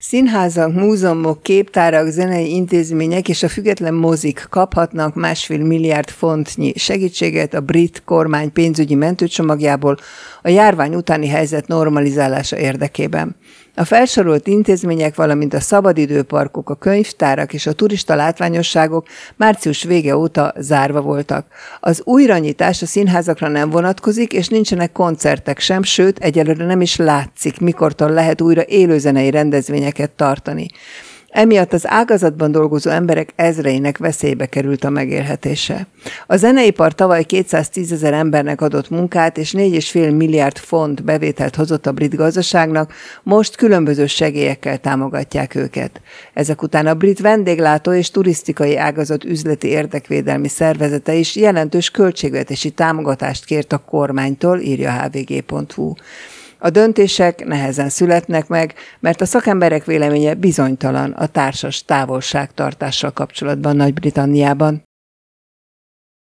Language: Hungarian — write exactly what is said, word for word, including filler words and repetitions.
Színházak, múzeumok, képtárak, zenei intézmények és a független mozik kaphatnak másfél milliárd fontnyi segítséget a brit kormány pénzügyi mentőcsomagjából a járvány utáni helyzet normalizálása érdekében. A felsorolt intézmények, valamint a szabadidőparkok, a könyvtárak és a turista látványosságok március vége óta zárva voltak. Az újranyitás a színházakra nem vonatkozik, és nincsenek koncertek sem, sőt, egyelőre nem is látszik, mikortól lehet újra élőzenei rendezvényeket tartani. Emiatt az ágazatban dolgozó emberek ezreinek veszélybe került a megélhetése. A zeneipar tavaly kétszáztízezer embernek adott munkát, és négy egész öt milliárd font bevételt hozott a brit gazdaságnak, most különböző segélyekkel támogatják őket. Ezek után a brit vendéglátó és turisztikai ágazat üzleti érdekvédelmi szervezete is jelentős költségvetési támogatást kért a kormánytól, írja há vé gé pont hú. A döntések nehezen születnek meg, mert a szakemberek véleménye bizonytalan a társas távolságtartással kapcsolatban Nagy-Britanniában.